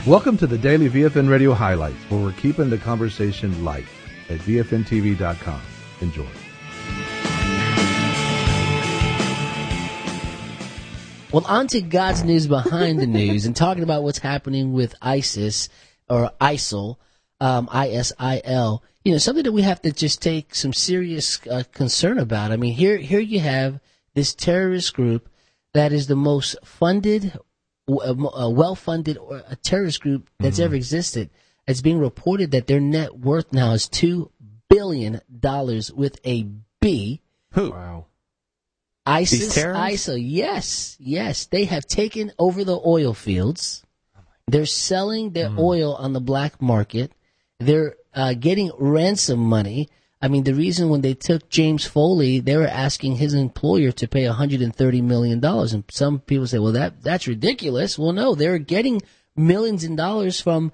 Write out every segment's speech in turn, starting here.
Welcome to the Daily VFN Radio Highlights, where we're keeping the conversation light at VFNTV.com. Enjoy. Well, on to God's news behind the news and talking about what's happening with ISIS or ISIL, ISIL. You know, something that we have to just take some serious concern about. I mean, here you have this terrorist group that is the most funded, well-funded terrorist group that's ever existed. It's being reported that their net worth now is $2 billion with a B. Who? Wow. ISIS, ISIL, yes. They have taken over the oil fields. They're selling their oil on the black market. They're getting ransom money. I mean, the reason when they took James Foley, they were asking his employer to pay $130 million. And some people say, well, that's ridiculous. Well, no, they're getting millions in dollars from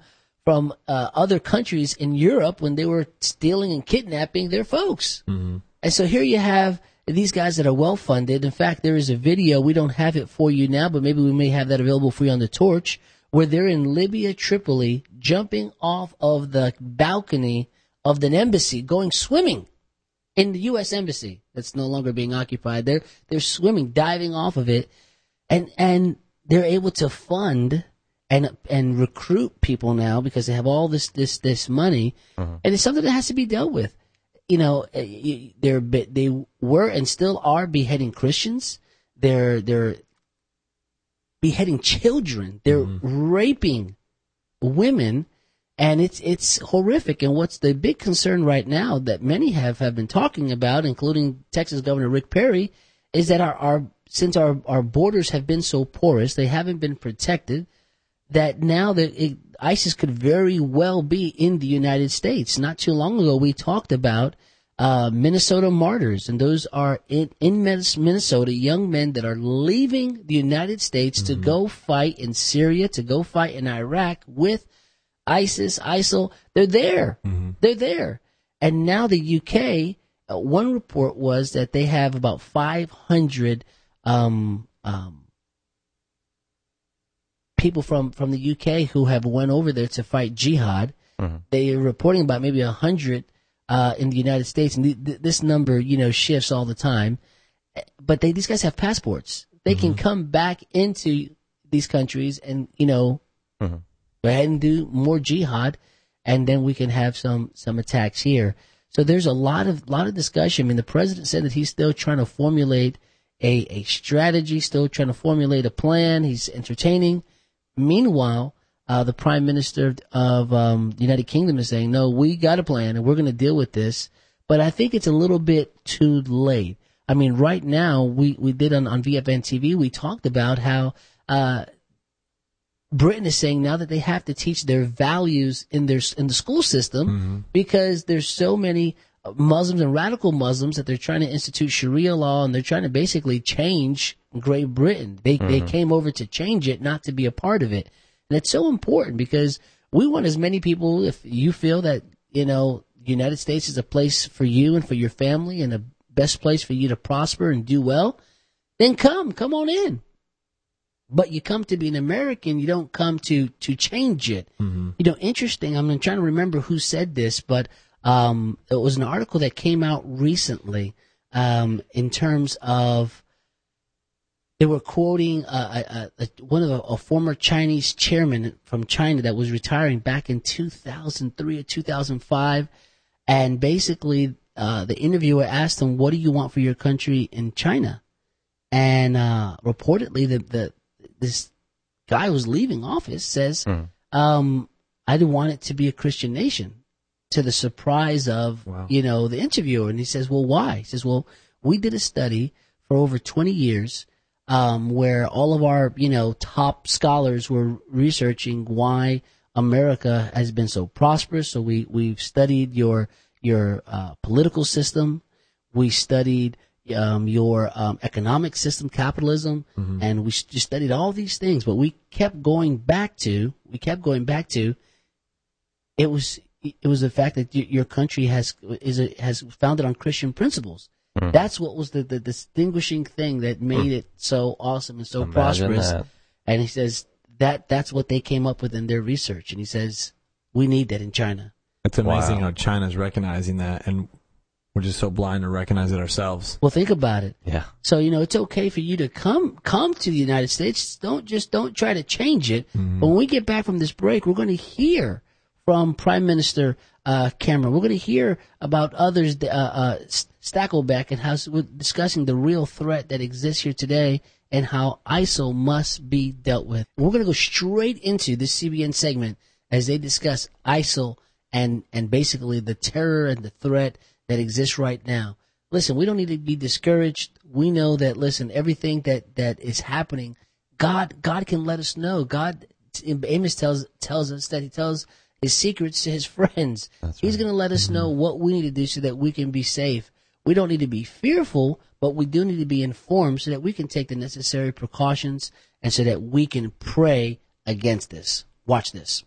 other countries in Europe when they were stealing and kidnapping their folks. Mm-hmm. And so here you have these guys that are well-funded. In fact, there is a video. We don't have it for you now, but maybe we may have that available for you on the Torch, where they're in Libya, Tripoli, jumping off of the balcony of the embassy, going swimming in the U.S. embassy that's no longer being occupied. They're swimming, diving off of it, and they're able to fund and recruit people now because they have all this money, and it's something that has to be dealt with. You know, they were and still are beheading Christians. They're beheading children. They're raping women, and it's horrific. And what's the big concern right now that many have been talking about, including Texas Governor Rick Perry, is that since our borders have been so porous, they haven't been protected, that now that ISIS could very well be in the United States. Not too long ago, we talked about Minnesota martyrs, and those are in Minnesota, young men that are leaving the United States to go fight in Syria, to go fight in Iraq with ISIS, ISIL. They're there. They're there. And now the UK, one report was that they have about 500 people from the UK who have went over there to fight jihad. They are reporting about maybe 100 in the United States, and this number, shifts all the time. But these guys have passports. They can come back into these countries and go ahead and do more jihad, and then we can have some attacks here. So there's a lot of discussion. I mean, the president said that he's still trying to formulate a strategy, still trying to formulate a plan. He's entertaining. Meanwhile, the Prime Minister of the United Kingdom is saying, no, we got a plan, and we're going to deal with this. But I think it's a little bit too late. I mean, right now, we did on VFN TV, we talked about how Britain is saying now that they have to teach their values in the school system because there's so many Muslims and radical Muslims that they're trying to institute Sharia law, and they're trying to basically change Great Britain. They came over to change it, not to be a part of it. And it's so important because we want as many people, if you feel that, the United States is a place for you and for your family and a best place for you to prosper and do well, then come on in. But you come to be an American, you don't come to change it. Interesting, I'm trying to remember who said this, but it was an article that came out recently in terms of, they were quoting a former Chinese chairman from China that was retiring back in 2003 or 2005, and basically the interviewer asked him, what do you want for your country in China? And reportedly this guy who's leaving office says, I didn't want it to be a Christian nation, to the surprise of, the interviewer. And he says, well, why? He says, well, we did a study for over 20 years where all of our, top scholars were researching why America has been so prosperous. So we've studied your political system. We studied your economic system, capitalism, and we just studied all these things. But we kept going back to it was the fact that your country has founded on Christian principles. That's what was the distinguishing thing that made it so awesome and so prosperous. And he says that's what they came up with in their research. And he says, we need that in China. It's amazing how China's recognizing that, and we're just so blind to recognize it ourselves. Well, think about it. Yeah. So, it's okay for you to come to the United States. Don't try to change it. Mm-hmm. But when we get back from this break, we're going to hear from Prime Minister Cameron. We're going to hear about others, Stakelbeck, and how we're discussing the real threat that exists here today and how ISIL must be dealt with. We're going to go straight into this CBN segment as they discuss ISIL and basically the terror and the threat that exists right now. Listen, we don't need to be discouraged. We know that, everything that is happening, God can let us know. God, Amos tells us that he tells his secrets to his friends. That's He's right. going to let us know what we need to do so that we can be safe. We don't need to be fearful, but we do need to be informed so that we can take the necessary precautions and so that we can pray against this. Watch this.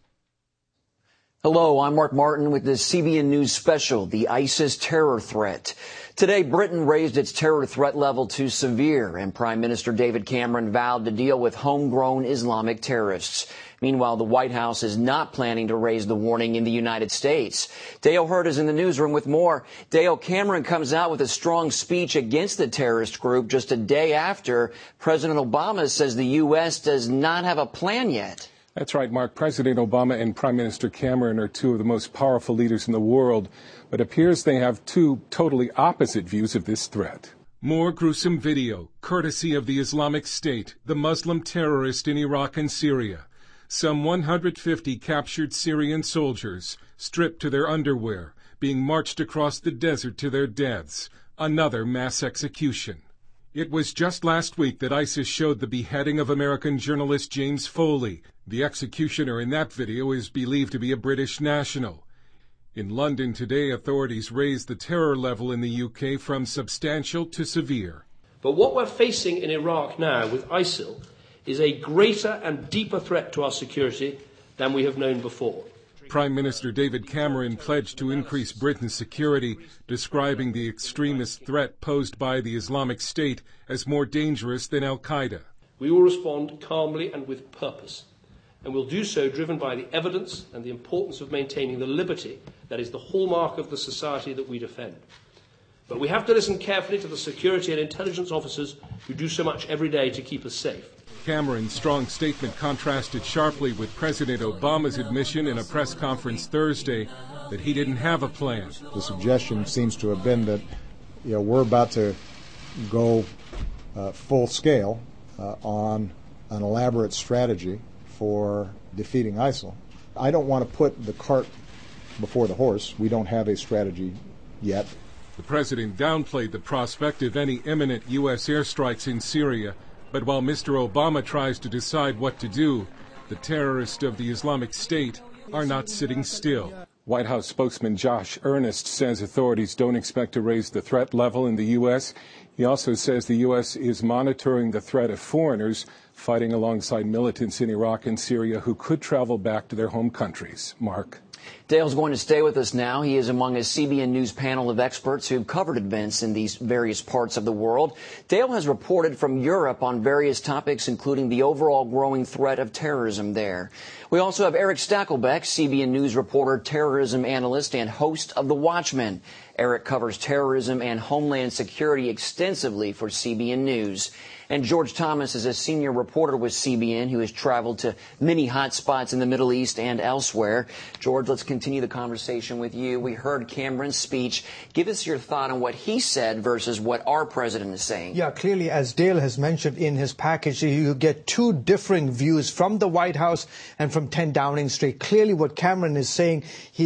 Hello, I'm Mark Martin with this CBN News special, the ISIS terror threat. Today, Britain raised its terror threat level to severe, and Prime Minister David Cameron vowed to deal with homegrown Islamic terrorists. Meanwhile, the White House is not planning to raise the warning in the United States. Dale Hurd is in the newsroom with more. Dale, Cameron comes out with a strong speech against the terrorist group just a day after President Obama says the U.S. does not have a plan yet. That's right, Mark. President Obama and Prime Minister Cameron are two of the most powerful leaders in the world, but it appears they have two totally opposite views of this threat. More gruesome video, courtesy of the Islamic State, the Muslim terrorist in Iraq and Syria. Some 150 captured Syrian soldiers, stripped to their underwear, being marched across the desert to their deaths. Another mass execution. It was just last week that ISIS showed the beheading of American journalist James Foley. The executioner in that video is believed to be a British national. In London today, authorities raised the terror level in the UK from substantial to severe. But what we're facing in Iraq now with ISIL is a greater and deeper threat to our security than we have known before. Prime Minister David Cameron pledged to increase Britain's security, describing the extremist threat posed by the Islamic State as more dangerous than al-Qaeda. We will respond calmly and with purpose, and will do so driven by the evidence and the importance of maintaining the liberty that is the hallmark of the society that we defend. But we have to listen carefully to the security and intelligence officers who do so much every day to keep us safe. Cameron's strong statement contrasted sharply with President Obama's admission in a press conference Thursday that he didn't have a plan. The suggestion seems to have been that we're about to go full scale on an elaborate strategy for defeating ISIL. I don't want to put the cart before the horse. We don't have a strategy yet. The president downplayed the prospect of any imminent U.S. airstrikes in Syria. But while Mr. Obama tries to decide what to do, the terrorists of the Islamic State are not sitting still. White House spokesman Josh Earnest says authorities don't expect to raise the threat level in the U.S. He also says the U.S. is monitoring the threat of foreigners fighting alongside militants in Iraq and Syria who could travel back to their home countries. Mark. Dale's going to stay with us now. He is among a CBN News panel of experts who've covered events in these various parts of the world. Dale has reported from Europe on various topics, including the overall growing threat of terrorism there. We also have Eric Stakelbeck, CBN News reporter, terrorism analyst, and host of The Watchmen. Eric covers terrorism and homeland security extensively for CBN News. And George Thomas is a senior reporter with CBN who has traveled to many hot spots in the Middle East and elsewhere. George, let's continue the conversation with you. We heard Cameron's speech. Give us your thought on what he said versus what our president is saying. Yeah, clearly, as Dale has mentioned in his package, you get two differing views from the White House and from 10 Downing Street. Clearly, what Cameron is saying,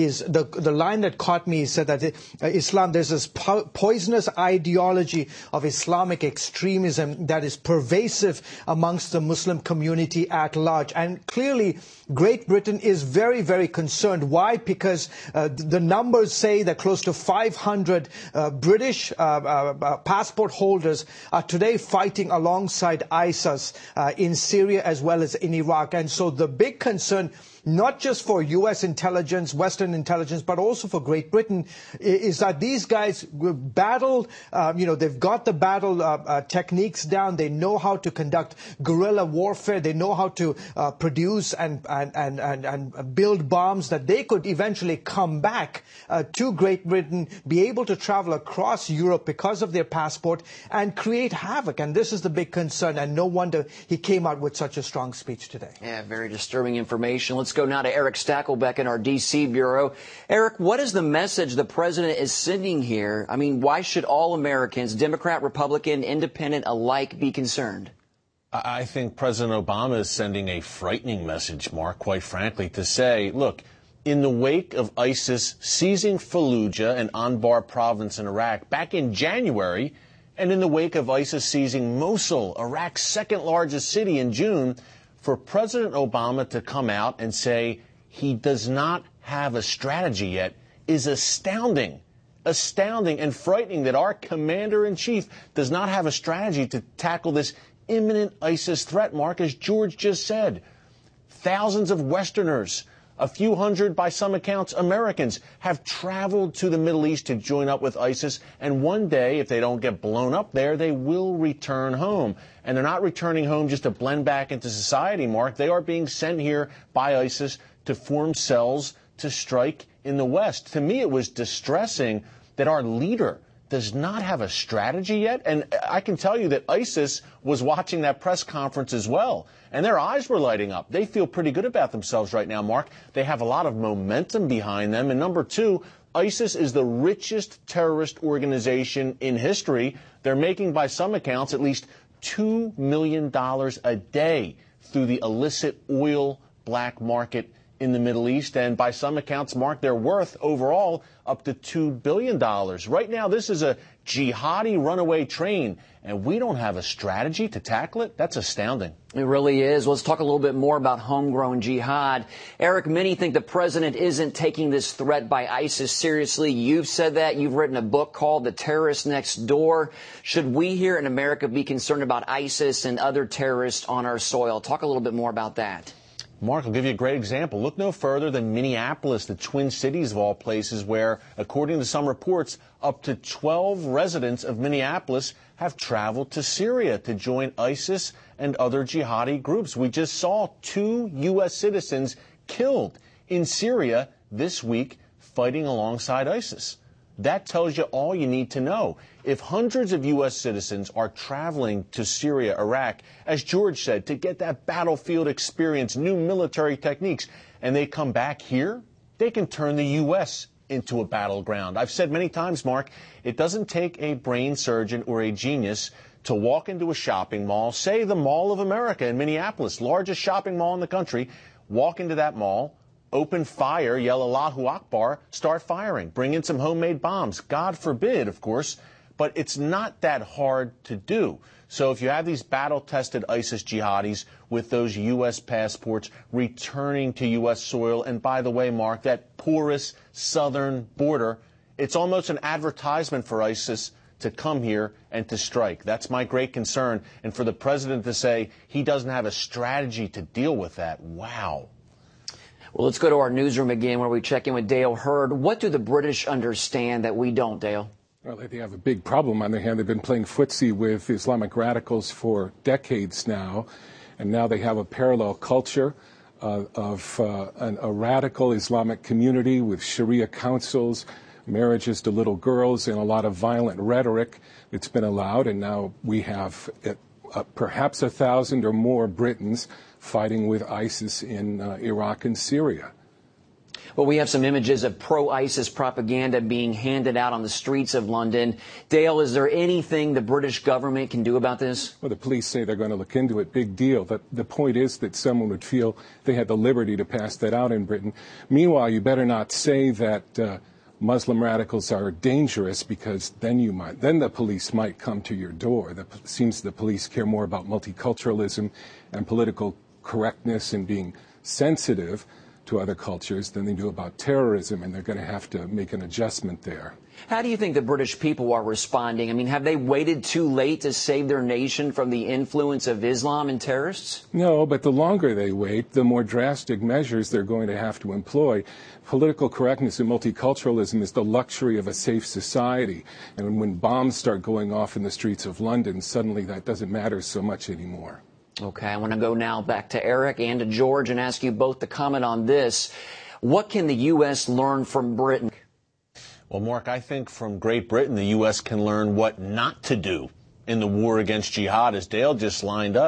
the line that caught me, he said that Islam, there's this poisonous ideology of Islamic extremism that is pervasive amongst the Muslim community at large. And clearly, Great Britain is very, very concerned. Why? Because the numbers say that close to 500 British passport holders are today fighting alongside ISIS in Syria as well as in Iraq. And so the big concern not just for U.S. intelligence, Western intelligence, but also for Great Britain, is that these guys battle, they've got the battle techniques down. They know how to conduct guerrilla warfare. They know how to produce and build bombs that they could eventually come back to Great Britain, be able to travel across Europe because of their passport and create havoc. And this is the big concern. And no wonder he came out with such a strong speech today. Yeah, very disturbing information. Let's go now to Eric Stakelbeck in our D.C. bureau. Eric, what is the message the president is sending here? I mean, why should all Americans, Democrat, Republican, Independent alike, be concerned? I think President Obama is sending a frightening message, Mark, quite frankly, to say, look, in the wake of ISIS seizing Fallujah and Anbar province in Iraq back in January, and in the wake of ISIS seizing Mosul, Iraq's second largest city, in June, for President Obama to come out and say he does not have a strategy yet is astounding. Astounding and frightening that our commander-in-chief does not have a strategy to tackle this imminent ISIS threat, Mark, as George just said. Thousands of Westerners, a few hundred, by some accounts, Americans, have traveled to the Middle East to join up with ISIS, and one day, if they don't get blown up there, they will return home. And they're not returning home just to blend back into society, Mark. They are being sent here by ISIS to form cells to strike in the West. To me, it was distressing that our leader does not have a strategy yet. And I can tell you that ISIS was watching that press conference as well, and their eyes were lighting up. They feel pretty good about themselves right now, Mark. They have a lot of momentum behind them. And number two, ISIS is the richest terrorist organization in history. They're making, by some accounts, at least $2 million a day through the illicit oil black market in the Middle East. And by some accounts, Mark, they're worth overall up to $2 billion. Right now, this is a jihadi runaway train, and we don't have a strategy to tackle it. That's astounding. It really is. Let's talk a little bit more about homegrown jihad. Eric, many think the president isn't taking this threat by ISIS seriously. You've said that. You've written a book called The Terrorist Next Door. Should we here in America be concerned about ISIS and other terrorists on our soil? Talk a little bit more about that. Mark, I'll give you a great example. Look no further than Minneapolis, the Twin Cities of all places, where, according to some reports, up to 12 residents of Minneapolis have traveled to Syria to join ISIS and other jihadi groups. We just saw 2 U.S. citizens killed in Syria this week fighting alongside ISIS. That tells you all you need to know. If hundreds of U.S. citizens are traveling to Syria, Iraq, as George said, to get that battlefield experience, new military techniques, and they come back here, they can turn the U.S. into a battleground. I've said many times, Mark, it doesn't take a brain surgeon or a genius to walk into a shopping mall, say the Mall of America in Minneapolis, largest shopping mall in the country, walk into that mall, open fire, yell Allahu Akbar, start firing, bring in some homemade bombs. God forbid, of course, but it's not that hard to do. So if you have these battle-tested ISIS jihadis with those U.S. passports returning to U.S. soil, and by the way, Mark, that porous southern border, it's almost an advertisement for ISIS to come here and to strike. That's my great concern. And for the president to say he doesn't have a strategy to deal with that, wow. Well, let's go to our newsroom again where we check in with Dale Hurd. What do the British understand that we don't, Dale? Well, they have a big problem on their hand. They've been playing footsie with Islamic radicals for decades now, and now they have a parallel culture of a radical Islamic community with Sharia councils, marriages to little girls, and a lot of violent rhetoric that's been allowed. And now we have perhaps 1,000 or more Britons fighting with ISIS in Iraq and Syria. Well, we have some images of pro-ISIS propaganda being handed out on the streets of London. Dale, is there anything the British government can do about this? Well, the police say they're going to look into it. Big deal. The point is that someone would feel they had the liberty to pass that out in Britain. Meanwhile, you better not say that Muslim radicals are dangerous, because then the police might come to your door. It seems the police care more about multiculturalism and political correctness and being sensitive to other cultures than they do about terrorism, and they're going to have to make an adjustment there. How do you think the British people are responding? I mean, have they waited too late to save their nation from the influence of Islam and terrorists? No, but the longer they wait, the more drastic measures they're going to have to employ. Political correctness and multiculturalism is the luxury of a safe society. And when bombs start going off in the streets of London, suddenly that doesn't matter so much anymore. Okay, I want to go now back to Eric and to George and ask you both to comment on this. What can the U.S. learn from Britain? Well, Mark, I think from Great Britain, the U.S. can learn what not to do in the war against jihad, as Dale just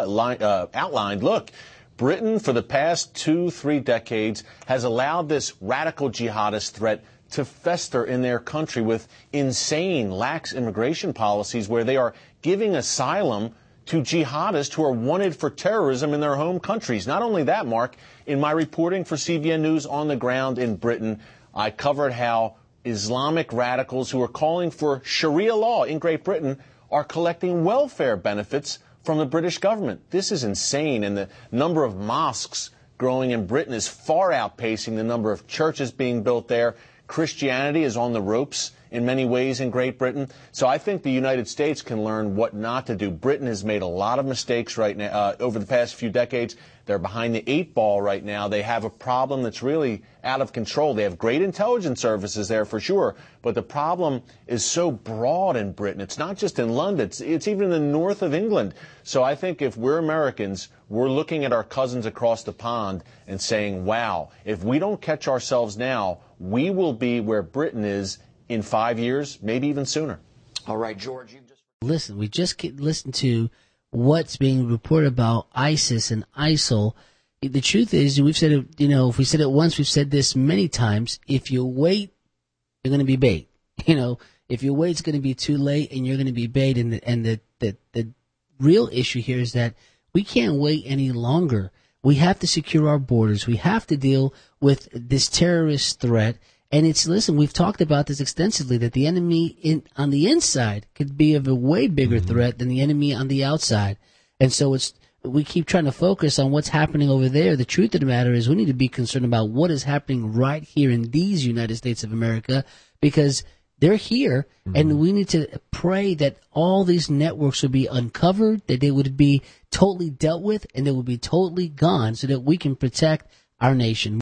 outlined. Look, Britain, for the past 2-3 decades, has allowed this radical jihadist threat to fester in their country with insane, lax immigration policies where they are giving asylum to jihadists who are wanted for terrorism in their home countries. Not only that, Mark, in my reporting for CBN News on the ground in Britain, I covered how Islamic radicals who are calling for Sharia law in Great Britain are collecting welfare benefits from the British government. This is insane, and the number of mosques growing in Britain is far outpacing the number of churches being built there. Christianity is on the ropes in many ways in Great Britain. So I think the United States can learn what not to do. Britain has made a lot of mistakes right now over the past few decades. They're behind the 8 ball right now. They have a problem that's really out of control. They have great intelligence services there for sure, but the problem is so broad in Britain. It's not just in London. It's even in the north of England. So I think if we're Americans, we're looking at our cousins across the pond and saying, wow, if we don't catch ourselves now, we will be where Britain is in 5 years, maybe even sooner. All right, George, you just listen. We just listened to what's being reported about ISIS and ISIL. The truth is, we've said it. If we said it once, we've said this many times. If you wait, you're going to be bait. If you wait, it's going to be too late, and you're going to be bait. And the real issue here is that we can't wait any longer. We have to secure our borders. We have to deal with this terrorist threat. And listen, we've talked about this extensively, that the enemy on the inside could be of a way bigger threat than the enemy on the outside. And so we keep trying to focus on what's happening over there. The truth of the matter is we need to be concerned about what is happening right here in these United States of America, because they're here, and we need to pray that all these networks would be uncovered, that they would be totally dealt with, and they would be totally gone so that we can protect our nation.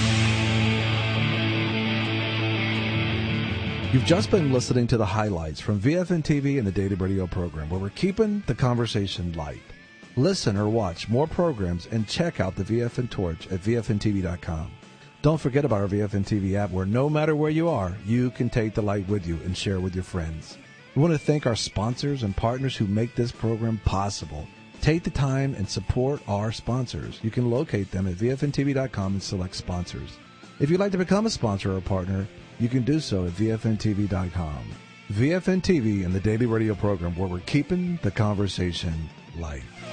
You've just been listening to the highlights from VFN TV and the Daily Radio program, where we're keeping the conversation light. Listen or watch more programs and check out the VFN Torch at VFNTV.com. Don't forget about our VFN TV app, where no matter where you are, you can take the light with you and share with your friends. We want to thank our sponsors and partners who make this program possible. Take the time and support our sponsors. You can locate them at VFNTV.com and select sponsors. If you'd like to become a sponsor or partner, you can do so at VFNTV.com. VFN TV and the Daily Radio program, where we're keeping the conversation light.